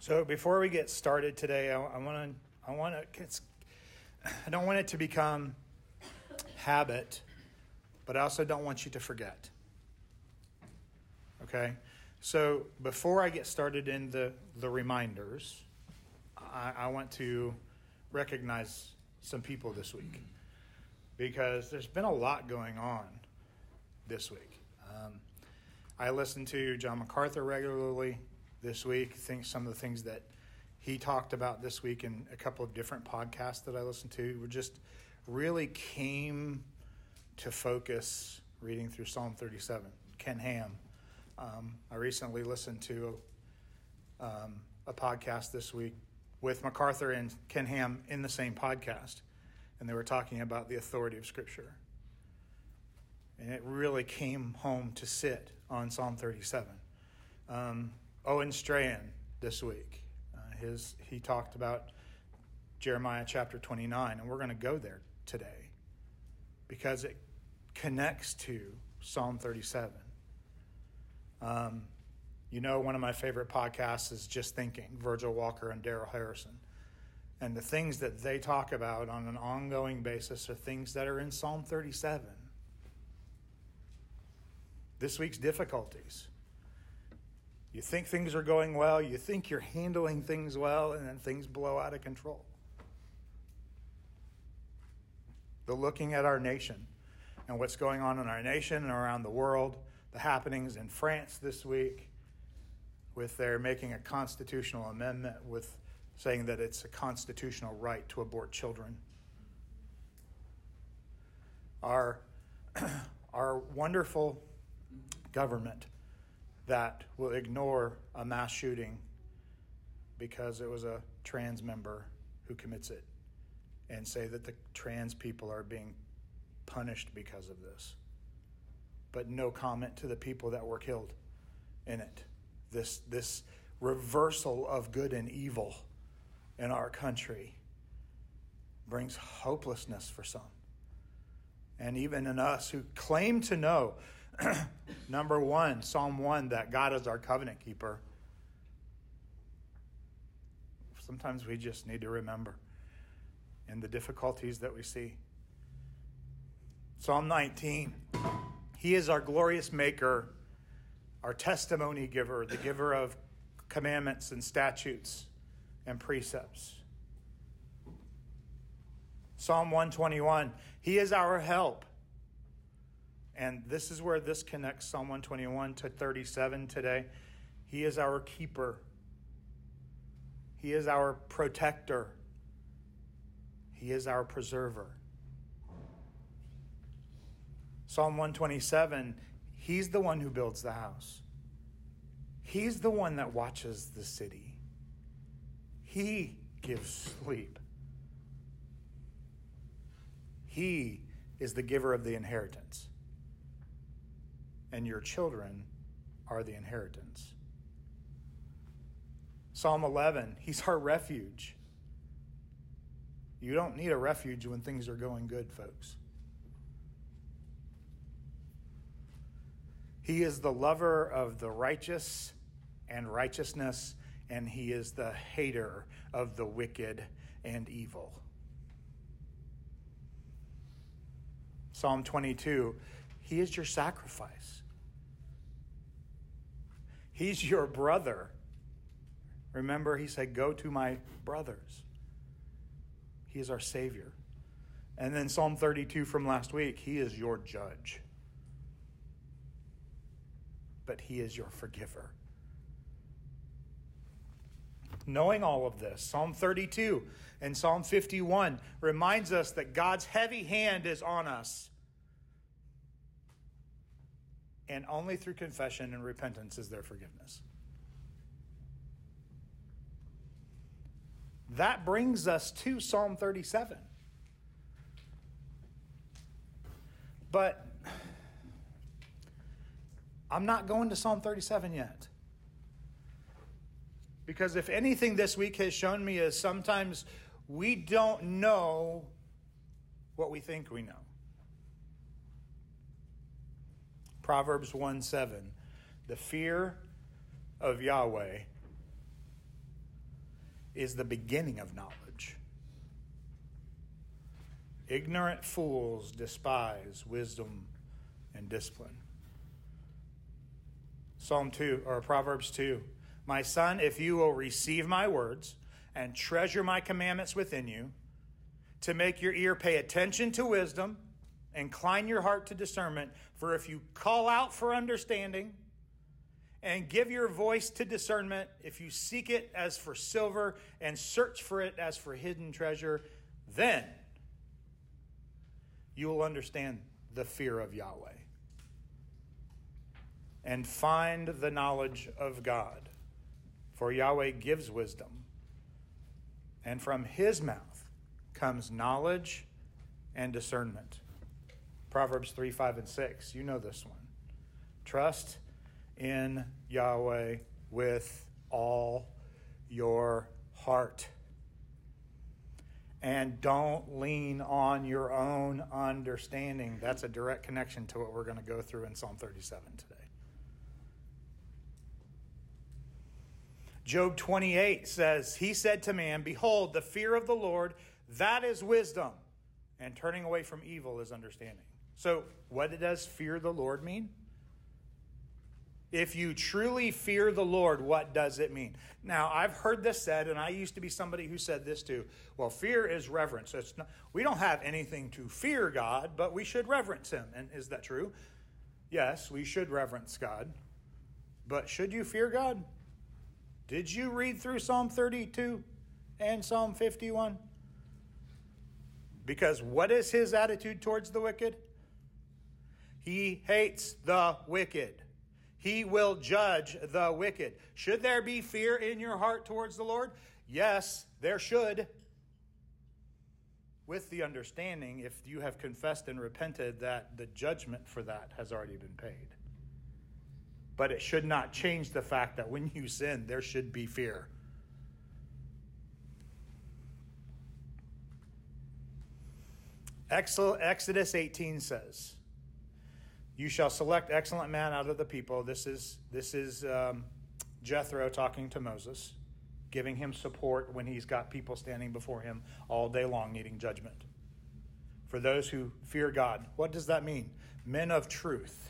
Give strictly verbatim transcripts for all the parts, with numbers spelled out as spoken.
So before we get started today, I want to, I want to, I don't want it to become habit, but I also don't want you to forget. Okay? So before I get started in the, the reminders, I, I want to recognize some people this week because there's been a lot going on this week. Um, I listen to John MacArthur regularly this week. I think some of the things that he talked about this week in a couple of different podcasts that I listened to were just really came to focus reading through Psalm thirty-seven. Ken Ham. Um, I recently listened to um, a podcast this week with MacArthur and Ken Ham in the same podcast, and they were talking about the authority of Scripture. And it really came home to sit on Psalm thirty-seven. Um, Owen Strahan this week, uh, his he talked about Jeremiah chapter twenty-nine, and we're going to go there today because it connects to Psalm thirty-seven. Um, you know, one of my favorite podcasts is Just Thinking, Virgil Walker and Daryl Harrison. And the things that they talk about on an ongoing basis are things that are in Psalm thirty-seven. This week's difficulties. You think things are going well, you think you're handling things well, and then things blow out of control. The looking at our nation and what's going on in our nation and around the world, the happenings in France this week with their making a constitutional amendment with saying that it's a constitutional right to abort children. Our, our wonderful government that will ignore a mass shooting because it was a trans member who commits it and say that the trans people are being punished because of this. But no comment to the people that were killed in it. This, this reversal of good and evil in our country brings hopelessness for some. And even in us who claim to know, number one, Psalm one, that God is our covenant keeper. Sometimes we just need to remember in the difficulties that we see. Psalm nineteen, He is our glorious maker, our testimony giver, the giver of commandments and statutes and precepts. Psalm one twenty-one, He is our help. And this is where this connects Psalm one twenty-one to thirty-seven today. He is our keeper. He is our protector. He is our preserver. Psalm one twenty-seven, He's the one who builds the house. He's the one that watches the city. He gives sleep. He is the giver of the inheritance. And your children are the inheritance. Psalm eleven, He's our refuge. You don't need a refuge when things are going good, folks. He is the lover of the righteous and righteousness, and He is the hater of the wicked and evil. Psalm twenty-two, He is your sacrifice. He's your brother. Remember, He said, go to my brothers. He is our Savior. And then Psalm thirty-two from last week, He is your judge. But He is your forgiver. Knowing all of this, Psalm thirty-two and Psalm fifty-one reminds us that God's heavy hand is on us. And only through confession and repentance is there forgiveness. That brings us to Psalm thirty-seven. But I'm not going to Psalm thirty-seven yet. Because if anything this week has shown me is sometimes we don't know what we think we know. Proverbs one seven, the fear of Yahweh is the beginning of knowledge. Ignorant fools despise wisdom and discipline. Psalm two, or Proverbs two. My son, if you will receive my words and treasure my commandments within you, to make your ear pay attention to wisdom, incline your heart to discernment, for if you call out for understanding and give your voice to discernment, if you seek it as for silver and search for it as for hidden treasure, then you will understand the fear of Yahweh and find the knowledge of God. For Yahweh gives wisdom, and from his mouth comes knowledge and discernment. Proverbs three, five, and six. You know this one. Trust in Yahweh with all your heart. And don't lean on your own understanding. That's a direct connection to what we're going to go through in Psalm thirty-seven today. Job twenty-eight says, he said to man, behold, the fear of the Lord, that is wisdom, and turning away from evil is understanding. So what does fear the Lord mean? If you truly fear the Lord, what does it mean? Now, I've heard this said, and I used to be somebody who said this too. Well, fear is reverence. It's not, we don't have anything to fear God, but we should reverence him. And is that true? Yes, we should reverence God. But should you fear God? Did you read through Psalm thirty-two and Psalm fifty-one? Because what is his attitude towards the wicked? He hates the wicked. He will judge the wicked. Should there be fear in your heart towards the Lord? Yes, there should. With the understanding, if you have confessed and repented, that the judgment for that has already been paid. But it should not change the fact that when you sin, there should be fear. Exodus eighteen says, you shall select excellent men out of the people. This is, this is um, Jethro talking to Moses, giving him support when he's got people standing before him all day long needing judgment. For those who fear God, what does that mean? Men of truth.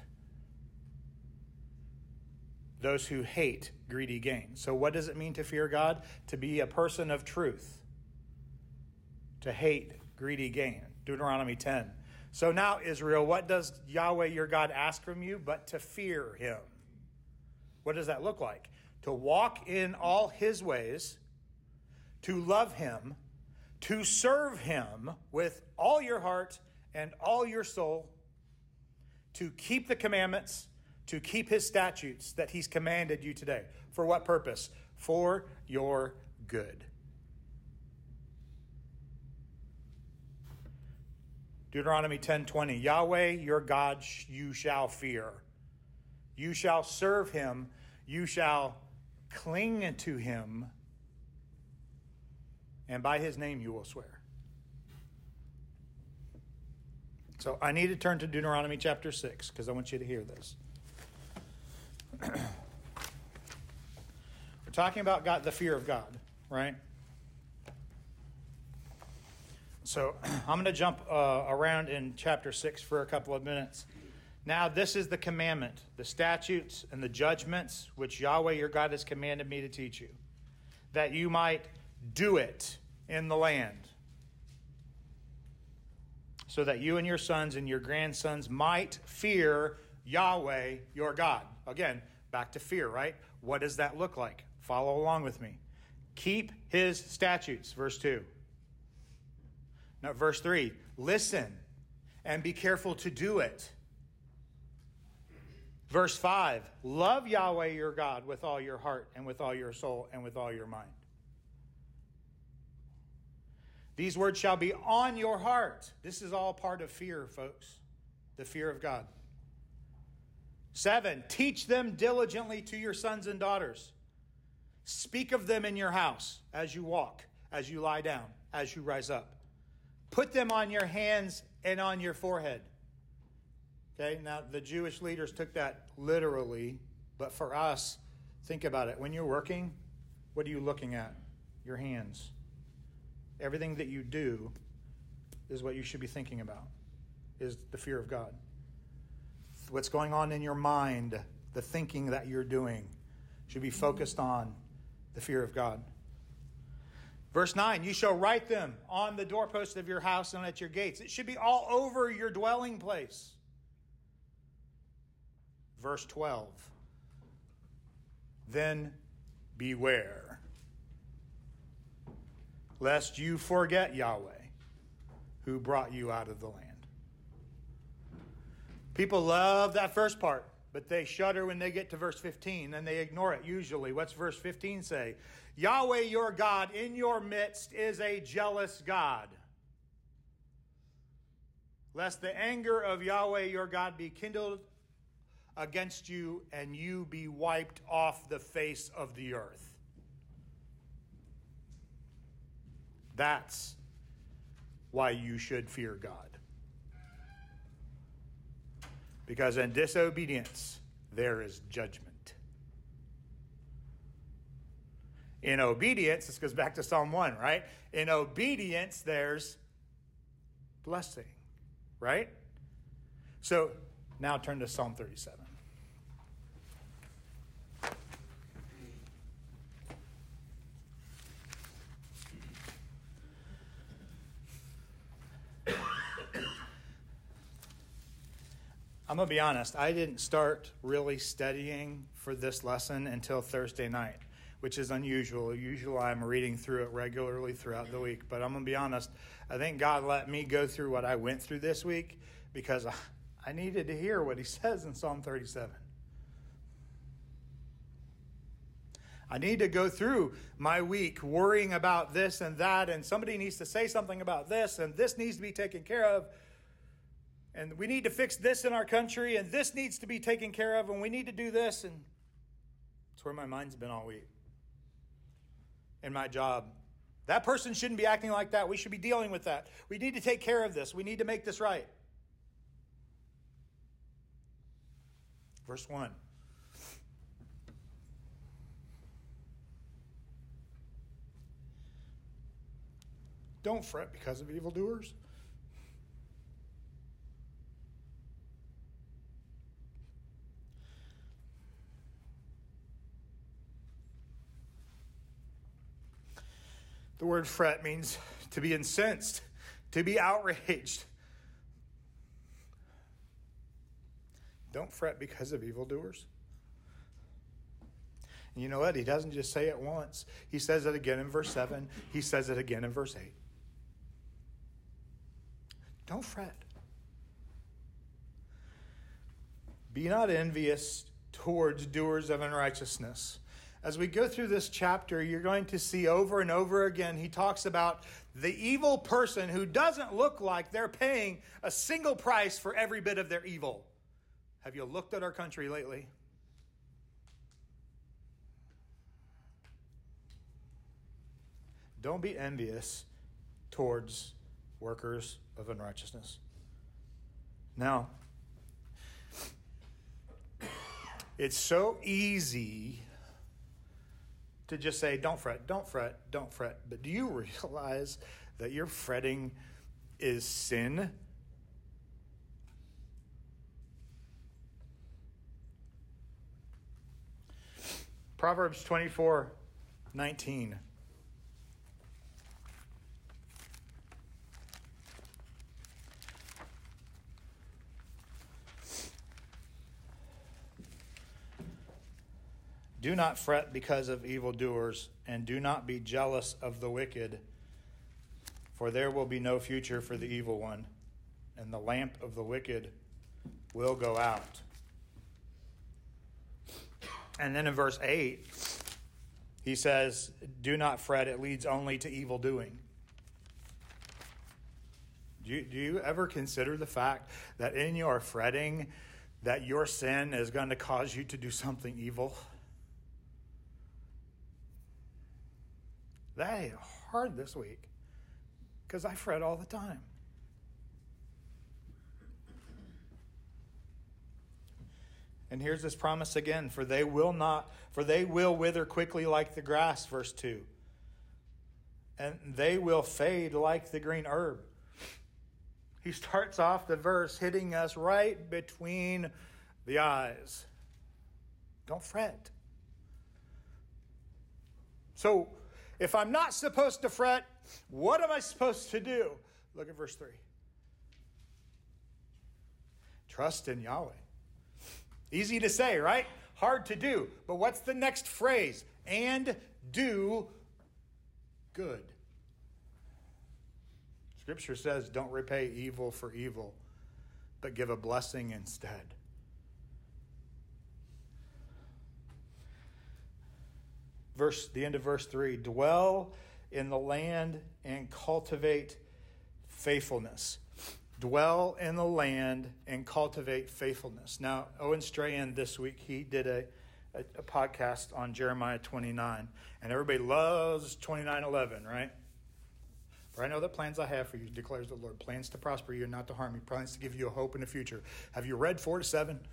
Those who hate greedy gain. So what does it mean to fear God? To be a person of truth. To hate greedy gain. Deuteronomy ten. So now, Israel, what does Yahweh your God ask from you but to fear him? What does that look like? To walk in all his ways, to love him, to serve him with all your heart and all your soul, to keep the commandments, to keep his statutes that he's commanded you today. For what purpose? For your good. Deuteronomy ten twenty, Yahweh your God you shall fear. You shall serve him. You shall cling to him. And by his name you will swear. So I need to turn to Deuteronomy chapter six because I want you to hear this. We're talking about God, the fear of God, right? So I'm going to jump uh, around in chapter six for a couple of minutes. Now, this is the commandment, the statutes and the judgments which Yahweh your God has commanded me to teach you, that you might do it in the land, so that you and your sons and your grandsons might fear Yahweh your God. Again, back to fear, right? What does that look like? Follow along with me. Keep his statutes, verse two. Now, verse three, listen and be careful to do it. Verse five, love Yahweh your God with all your heart and with all your soul and with all your mind. These words shall be on your heart. This is all part of fear, folks. The fear of God. Seven, teach them diligently to your sons and daughters. Speak of them in your house as you walk, as you lie down, as you rise up. Put them on your hands and on your forehead. Okay, now the Jewish leaders took that literally, but for us, think about it. When you're working, what are you looking at? your hands, everything that you do is what you should be thinking about, is the fear of God. What's going on in your mind, the thinking that you're doing, should be focused on the fear of God. Verse nine, you shall write them on the doorposts of your house and at your gates. It should be all over your dwelling place. Verse twelve, then beware, lest you forget Yahweh, who brought you out of the land. People love that first part, but they shudder when they get to verse fifteen, and they ignore it usually. What's verse fifteen say? Yahweh your God in your midst is a jealous God, lest the anger of Yahweh your God be kindled against you, and you be wiped off the face of the earth. That's why you should fear God. Because in disobedience, there is judgment. In obedience, this goes back to Psalm one, right? In obedience, there's blessing, right? So now turn to Psalm thirty-seven. I'm going to be honest, I didn't start really studying for this lesson until Thursday night, which is unusual. Usually I'm reading through it regularly throughout the week. But I'm going to be honest, I think God let me go through what I went through this week because I needed to hear what he says in Psalm thirty-seven. I need to go through my week worrying about this and that, and somebody needs to say something about this, and this needs to be taken care of. And we need to fix this in our country, and this needs to be taken care of, and we need to do this. And that's where my mind's been all week. In my job. That person shouldn't be acting like that. We should be dealing with that. We need to take care of this. We need to make this right. Verse one. Don't fret because of evildoers. The word fret means to be incensed, to be outraged. Don't fret because of evildoers. And you know what? He doesn't just say it once. He says it again in verse seven. He says it again in verse eight. Don't fret. Be not envious towards doers of unrighteousness. As we go through this chapter, you're going to see over and over again, he talks about the evil person who doesn't look like they're paying a single price for every bit of their evil. Have you looked at our country lately? Don't be envious towards workers of unrighteousness. Now, it's so easy to just say, don't fret, don't fret, don't fret. But do you realize that your fretting is sin? Proverbs twenty-four nineteen. Do not fret because of evildoers, and do not be jealous of the wicked, for there will be no future for the evil one, and the lamp of the wicked will go out. And then in verse eight, he says, do not fret, it leads only to evil doing. Do you, do you ever consider the fact that in your fretting, that your sin is going to cause you to do something evil? That ain't hard this week because I fret all the time. And here's this promise again, for they will not, for they will wither quickly like the grass, verse two. and they will fade like the green herb. He starts off the verse hitting us right between the eyes. Don't fret. So, if I'm not supposed to fret, what am I supposed to do? Look at verse three. Trust in Yahweh. Easy to say, right? Hard to do. But what's the next phrase? And do good. Scripture says, don't repay evil for evil, but give a blessing instead. Verse, the end of verse three, dwell in the land and cultivate faithfulness. Dwell in the land and cultivate faithfulness. Now, Owen Strahan this week, he did a, a, a podcast on Jeremiah twenty-nine, and everybody loves twenty-nine eleven, right? For I know the plans I have for you, declares the Lord. Plans to prosper you and not to harm you. Plans to give you a hope in the future. Have you read four to seven?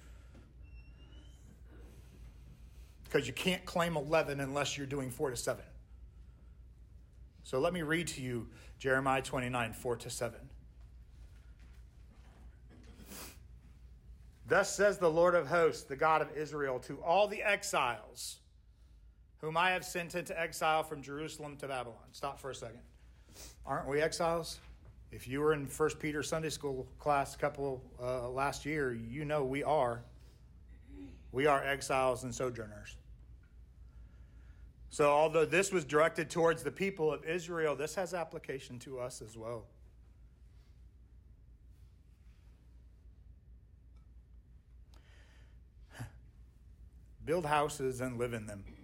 Because you can't claim eleven unless you're doing four to seven. So let me read to you Jeremiah twenty-nine, four to seven. Thus says the Lord of hosts, the God of Israel, to all the exiles whom I have sent into exile from Jerusalem to Babylon. Stop for a second. Aren't we exiles? If you were in First Peter Sunday School class a couple uh, last year, you know we are. We are exiles and sojourners. So although this was directed towards the people of Israel, this has application to us as well. Build houses and live in them.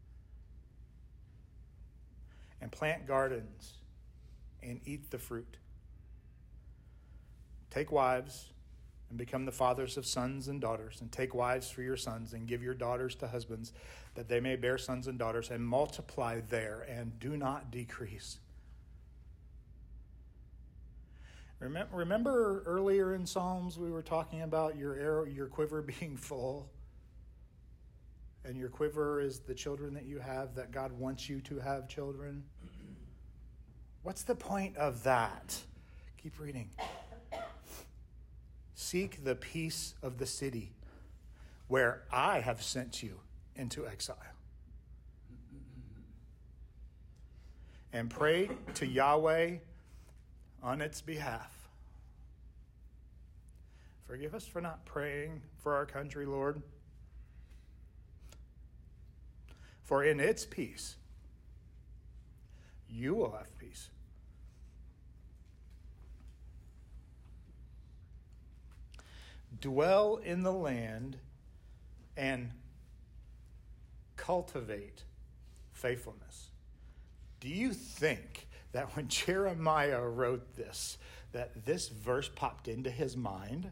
And plant gardens and eat the fruit. Take wives and become the fathers of sons and daughters, and take wives for your sons, and give your daughters to husbands, that they may bear sons and daughters, and multiply there, and do not decrease. Remember, remember earlier in Psalms we were talking about your arrow, your quiver being full, and your quiver is the children that you have, that God wants you to have children. What's the point of that? Keep reading. Seek the peace of the city where I have sent you into exile. And pray to Yahweh on its behalf. Forgive us for not praying for our country, Lord. For in its peace, you will have peace. Dwell in the land and cultivate faithfulness. Do you think that when Jeremiah wrote this, that this verse popped into his mind?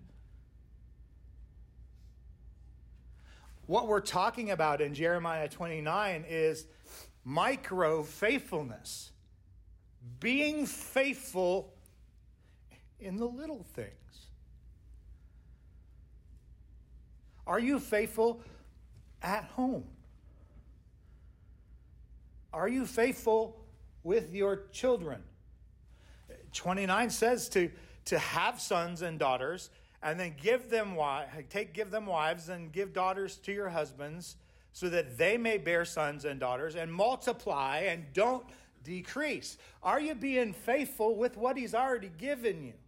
What we're talking about in Jeremiah twenty-nine is micro faithfulness. Being faithful in the little things. Are you faithful at home? Are you faithful with your children? twenty-nine says to, to have sons and daughters, and then give them take give them wives and give daughters to your husbands, so that they may bear sons and daughters, and multiply and don't decrease. Are you being faithful with what he's already given you?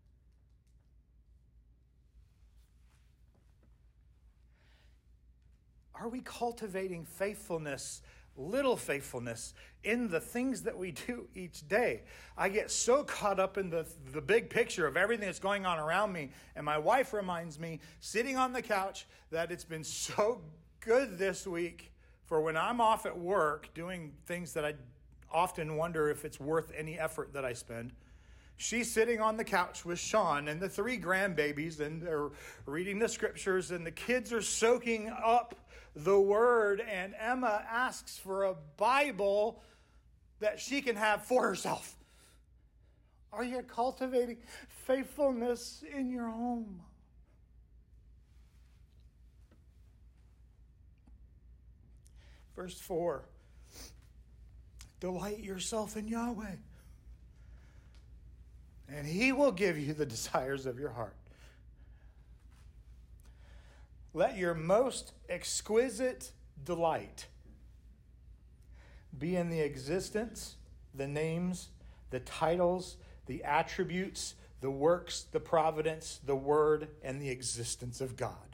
Are we cultivating faithfulness, little faithfulness, in the things that we do each day? I get so caught up in the, the big picture of everything that's going on around me. And my wife reminds me, sitting on the couch, that it's been so good this week for when I'm off at work doing things that I often wonder if it's worth any effort that I spend. She's sitting on the couch with Sean and the three grandbabies, and they're reading the scriptures, and the kids are soaking up the word, and Emma asks for a Bible that she can have for herself. Are you cultivating faithfulness in your home? Verse four. Delight yourself in Yahweh, and He will give you the desires of your heart. Let your most exquisite delight be in the existence, the names, the titles, the attributes, the works, the providence, the word, and the existence of God.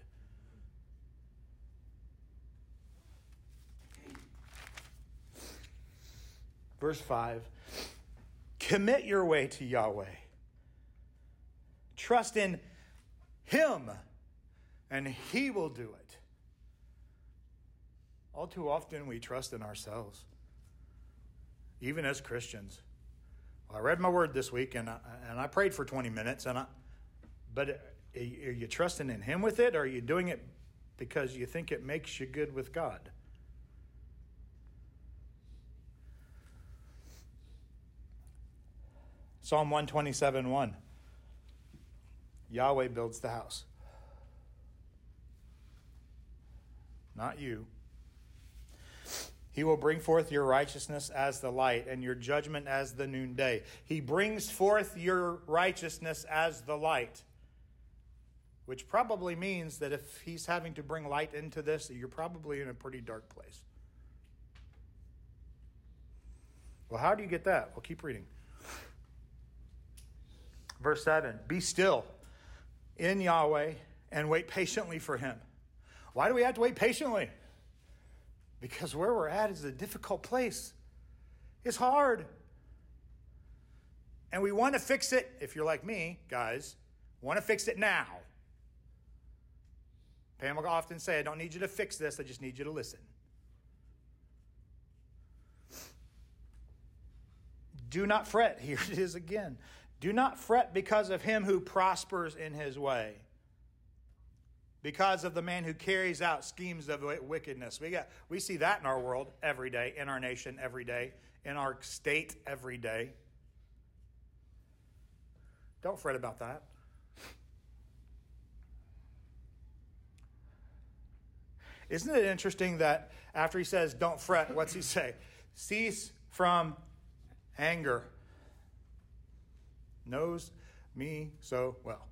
Verse five, commit your way to Yahweh. Trust in Him, and He will do it. All too often we trust in ourselves, even as Christians. Well, I read my word this week, and I, and I prayed for twenty minutes, and I, but are you trusting in Him with it, or are you doing it because you think it makes you good with God? Psalm one twenty-seven, one. Yahweh builds the house. Not you. He will bring forth your righteousness as the light and your judgment as the noonday. He brings forth your righteousness as the light, which probably means that if He's having to bring light into this, you're probably in a pretty dark place. Well, how do you get that? Well, keep reading. Verse seven, be still in Yahweh and wait patiently for Him. Why do we have to wait patiently? Because where we're at is a difficult place. It's hard. And we want to fix it, if you're like me, guys, want to fix it now. Pam will often say, I don't need you to fix this, I just need you to listen. Do not fret. Here it is again. Do not fret because of him who prospers in his way, because of the man who carries out schemes of wickedness. We got, we see that in our world every day, in our nation every day, in our state every day. Don't fret about that. Isn't it interesting that after he says, don't fret, what's he say? Cease from anger. Knows me so well.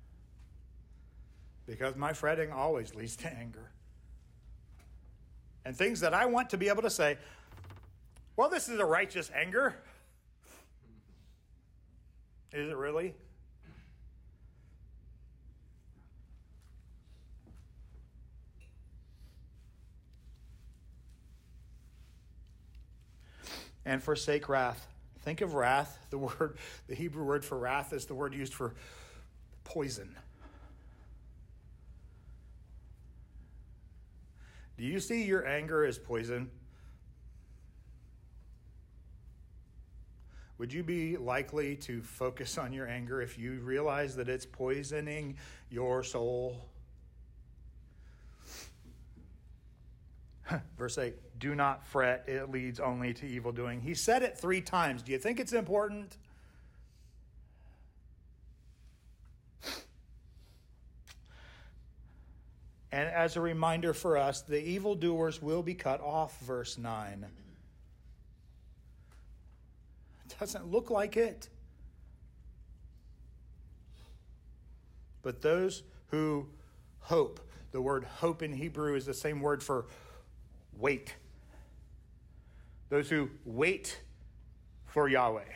Because my fretting always leads to anger. And things that I want to be able to say, well, this is a righteous anger. Is it really? And forsake wrath. Think of wrath. The word, the Hebrew word for wrath is the word used for poison. Do you see your anger as poison? Would you be likely to focus on your anger if you realize that it's poisoning your soul? Verse eight, do not fret, it leads only to evil doing. He said it three times. Do you think it's important? And as a reminder for us, the evildoers will be cut off, verse nine. It doesn't look like it. But those who hope, the word hope in Hebrew is the same word for wait. Those who wait for Yahweh,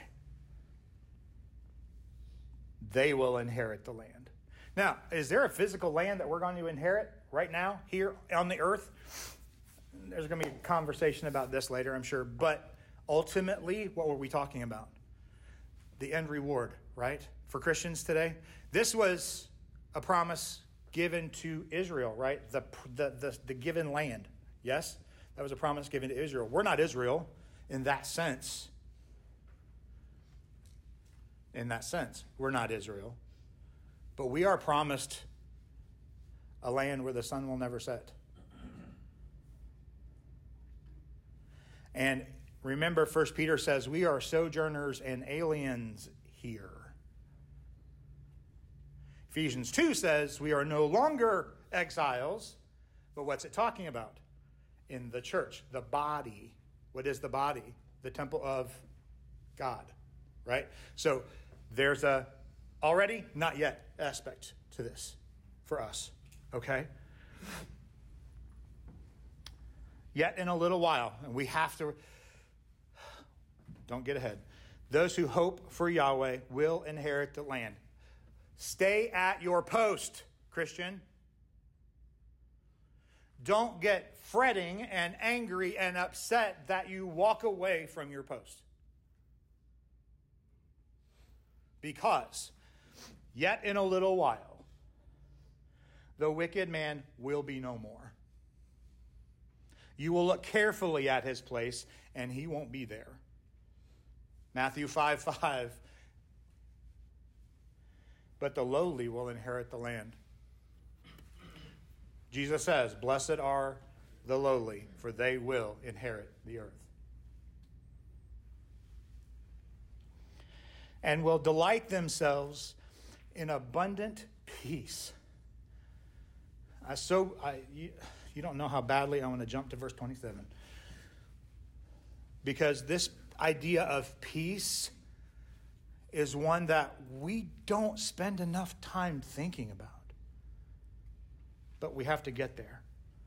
they will inherit the land. Now, is there a physical land that we're going to inherit right now here on the earth? There's going to be a conversation about this later, I'm sure. But ultimately, what were we talking about? The end reward, right? For Christians today. This was a promise given to Israel, right? The, the, the, the given land. Yes? That was a promise given to Israel. We're not Israel in that sense. In that sense, we're not Israel. But we are promised a land where the sun will never set. And remember, First Peter says, we are sojourners and aliens here. Ephesians two says, we are no longer exiles. But what's it talking about? In the church, the body. What is the body? the temple of God, right? So there's a already, not yet aspect to this for us, okay? Yet in a little while, and we have to, don't get ahead. Those who hope for Yahweh will inherit the land. Stay at your post, Christian. Don't get fretting and angry and upset that you walk away from your post. Because, yet in a little while, the wicked man will be no more. You will look carefully at his place, and he won't be there. Matthew five five. But the lowly will inherit the land. Jesus says, blessed are the lowly, for they will inherit the earth. And will delight themselves in abundant peace. I so I you, you don't know how badly I want to jump to verse twenty-seven. Because this idea of peace is one that we don't spend enough time thinking about. But we have to get there.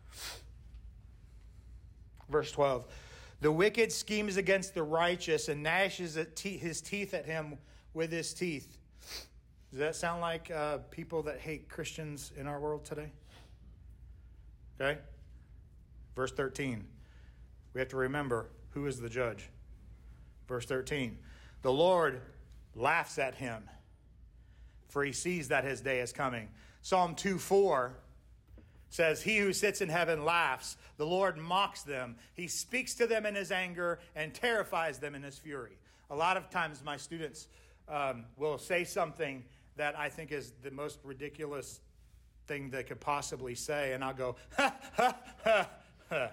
Verse twelve. The wicked schemes against the righteous and gnashes his teeth at him with his teeth. Does that sound like uh, people that hate Christians in our world today? Okay? Verse thirteen. We have to remember who is the judge. Verse thirteen. The Lord laughs at him, for he sees that his day is coming. Psalm two four says, he who sits in heaven laughs. The Lord mocks them. He speaks to them in his anger and terrifies them in his fury. A lot of times my students um, will say something that I think is the most ridiculous thing they could possibly say, and I'll go, ha, ha, ha, ha.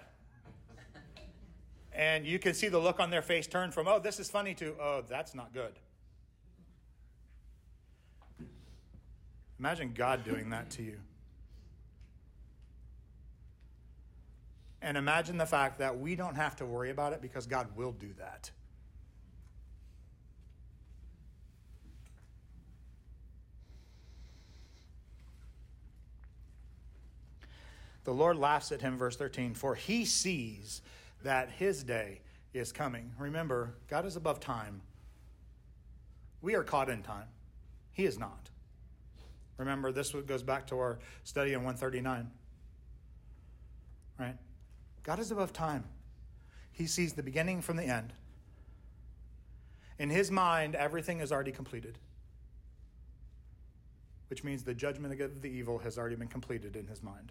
And you can see the look on their face turn from, oh, this is funny, to, oh, that's not good. Imagine God doing that to you. And imagine the fact that we don't have to worry about it because God will do that. The Lord laughs at him, verse thirteen, for he sees that his day is coming. Remember, God is above time. We are caught in time. He is not. Remember, this goes back to our study in one thirty-nine. Right? God is above time. He sees the beginning from the end. In his mind, everything is already completed. Which means the judgment of the evil has already been completed in his mind.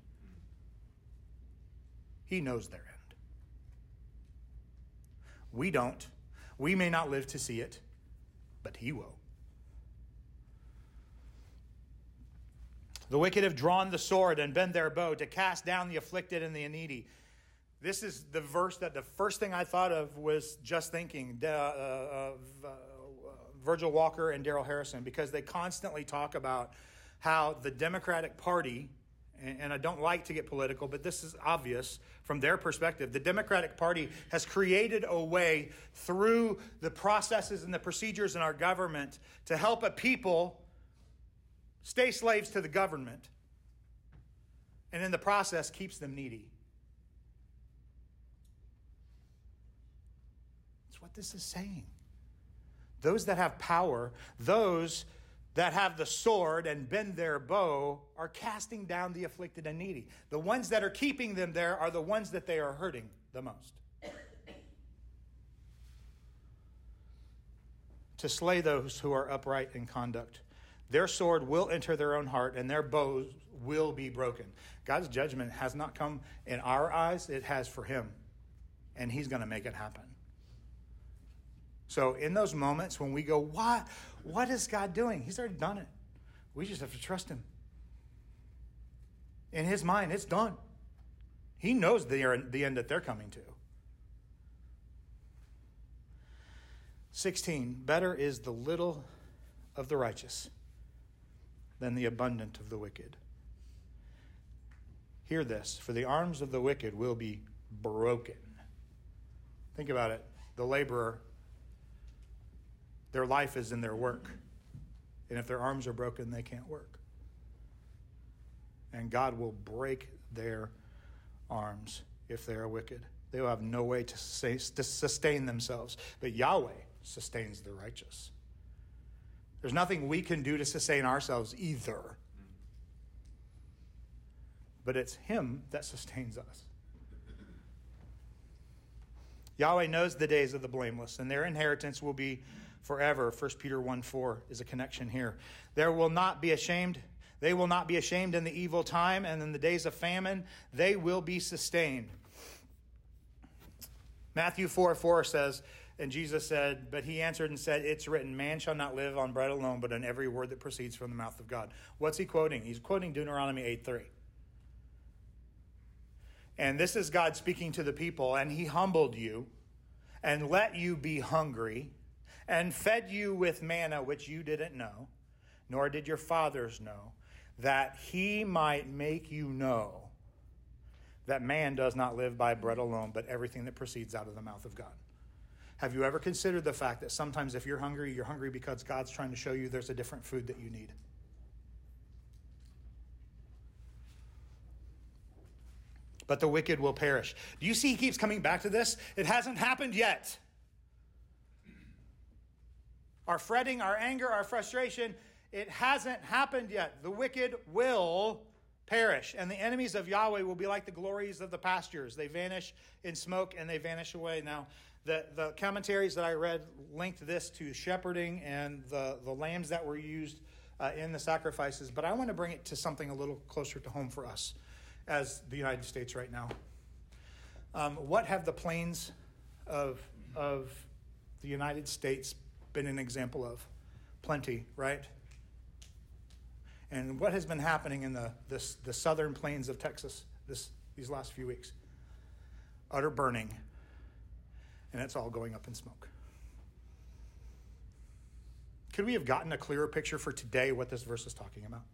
He knows their end. We don't. We may not live to see it, but he will. The wicked have drawn the sword and bent their bow to cast down the afflicted and the needy. This is the verse that the first thing I thought of was just thinking uh, uh, uh, Virgil Walker and Darrell Harrison, because they constantly talk about how the Democratic Party, and, and I don't like to get political, but this is obvious from their perspective, the Democratic Party has created a way through the processes and the procedures in our government to help a people stay slaves to the government, and in the process keeps them needy. That's what this is saying. Those that have power, those that have the sword and bend their bow, are casting down the afflicted and needy. The ones that are keeping them there are the ones that they are hurting the most. To slay those who are upright in conduct. Their sword will enter their own heart, and their bows will be broken. God's judgment has not come in our eyes. It has for him. And he's going to make it happen. So in those moments when we go, what, what is God doing? He's already done it. We just have to trust him. In his mind, it's done. He knows the, the end that they're coming to. sixteen, better is the little of the righteous than the abundant of the wicked. Hear this, for the arms of the wicked will be broken. Think about it. The laborer, their life is in their work. And if their arms are broken, they can't work. And God will break their arms if they are wicked. They will have no way to sustain themselves. But Yahweh sustains the righteous. There's nothing we can do to sustain ourselves either. But it's Him that sustains us. Yahweh knows the days of the blameless, and their inheritance will be forever. First Peter one four is a connection here. There will not be ashamed. They will not be ashamed in the evil time, and in the days of famine, they will be sustained. Matthew four four says, and Jesus said, but he answered and said, it's written, man shall not live on bread alone, but on every word that proceeds from the mouth of God. What's he quoting? He's quoting Deuteronomy eight three. And this is God speaking to the people, and he humbled you and let you be hungry and fed you with manna, which you didn't know, nor did your fathers know, that he might make you know that man does not live by bread alone, but everything that proceeds out of the mouth of God. Have you ever considered the fact that sometimes if you're hungry, you're hungry because God's trying to show you there's a different food that you need? But the wicked will perish. Do you see he keeps coming back to this? It hasn't happened yet. Our fretting, our anger, our frustration, it hasn't happened yet. The wicked will perish, and the enemies of Yahweh will be like the glories of the pastures. They vanish in smoke and they vanish away. Now, the, the commentaries that I read linked this to shepherding and the, the lambs that were used uh, in the sacrifices, but I want to bring it to something a little closer to home for us as the United States right now. Um, what have the plains of, of the United States been an example of? Plenty, right? And what has been happening in the this, the southern plains of Texas this these last few weeks? Utter burning. And it's all going up in smoke. Could we have gotten a clearer picture for today what this verse is talking about?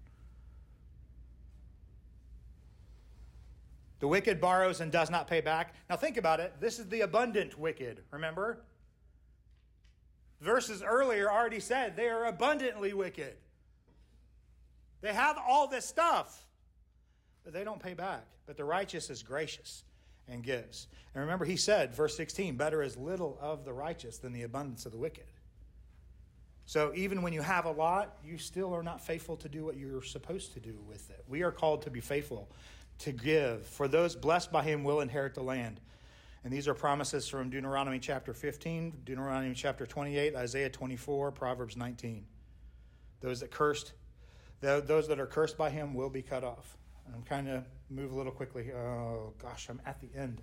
The wicked borrows and does not pay back. Now think about it. This is the abundant wicked, remember? Verses earlier already said they are abundantly wicked. They have all this stuff, but they don't pay back. But the righteous is gracious and gives. And remember, he said, verse sixteen, better is little of the righteous than the abundance of the wicked. So even when you have a lot, you still are not faithful to do what you're supposed to do with it. We are called to be faithful, to give. For those blessed by him will inherit the land. And these are promises from Deuteronomy chapter fifteen, Deuteronomy chapter twenty-eight, Isaiah twenty-four, Proverbs nineteen. Those that cursed, those that are cursed by him will be cut off. I'm kind of move a little quickly. Oh gosh, I'm at the end.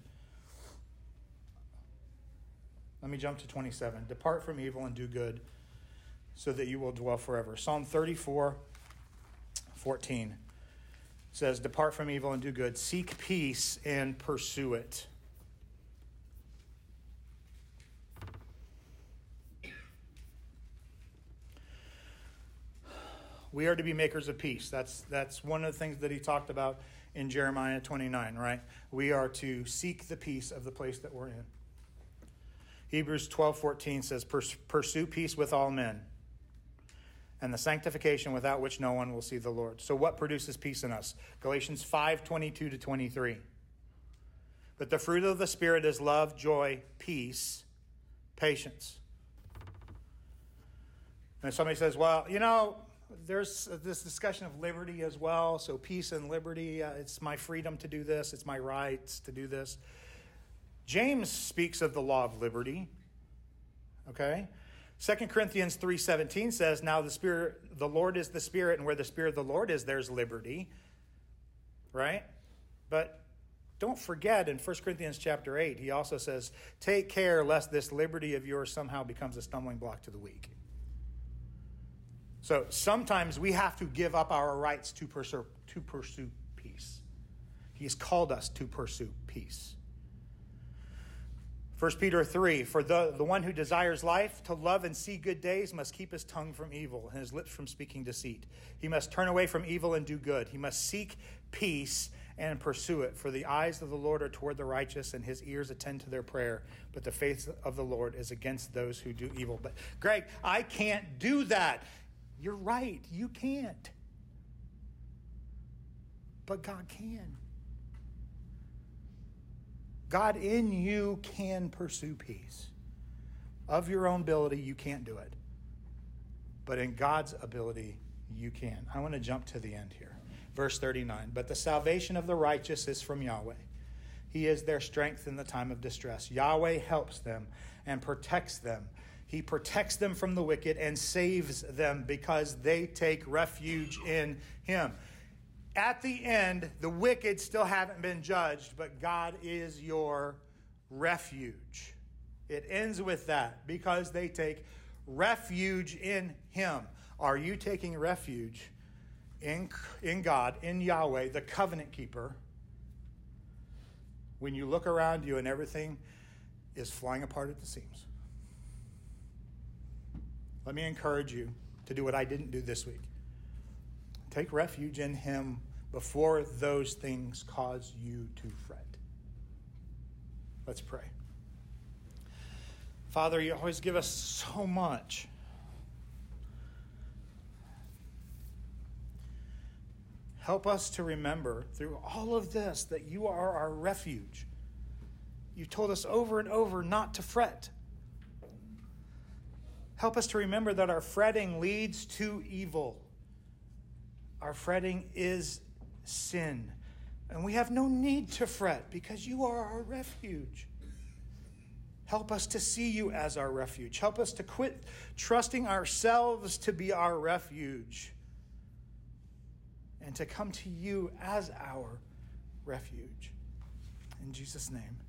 Let me jump to twenty-seven. Depart from evil and do good, so that you will dwell forever. Psalm thirty-four, fourteen says, depart from evil and do good. Seek peace and pursue it. We are to be makers of peace. That's that's one of the things that he talked about in Jeremiah twenty-nine, right? We are to seek the peace of the place that we're in. Hebrews twelve fourteen says, pursue peace with all men, and the sanctification without which no one will see the Lord. So what produces peace in us? Galatians five twenty-two to twenty-three. But the fruit of the Spirit is love, joy, peace, patience. And somebody says, well, you know, there's this discussion of liberty as well. So peace and liberty, uh, it's my freedom to do this. It's my rights to do this. James speaks of the law of liberty. Okay? Second Corinthians three seventeen says, now the Spirit, the Lord is the Spirit, and where the Spirit of the Lord is, there's liberty. Right? But don't forget in First Corinthians chapter eight, he also says, take care lest this liberty of yours somehow becomes a stumbling block to the weak. So sometimes we have to give up our rights to pursue, to pursue peace. He's called us to pursue peace. First Peter three, for the, the one who desires life, to love and see good days, must keep his tongue from evil and his lips from speaking deceit. He must turn away from evil and do good. He must seek peace and pursue it. For the eyes of the Lord are toward the righteous, and his ears attend to their prayer. But the face of the Lord is against those who do evil. But Greg, I can't do that. You're right. You can't. But God can. God in you can pursue peace. Of your own ability, you can't do it. But in God's ability, you can. I want to jump to the end here. Verse thirty-nine. But the salvation of the righteous is from Yahweh. He is their strength in the time of distress. Yahweh helps them and protects them. He protects them from the wicked and saves them because they take refuge in him. At the end, the wicked still haven't been judged, but God is your refuge. It ends with that, because they take refuge in him. Are you taking refuge in, in God, in Yahweh, the covenant keeper, when you look around you and everything is flying apart at the seams? Let me encourage you to do what I didn't do this week. Take refuge in him before those things cause you to fret. Let's pray. Father, you always give us so much. Help us to remember through all of this that you are our refuge. You told us over and over not to fret. Help us to remember that our fretting leads to evil. Our fretting is sin. And we have no need to fret because you are our refuge. Help us to see you as our refuge. Help us to quit trusting ourselves to be our refuge and to come to you as our refuge. In Jesus' name.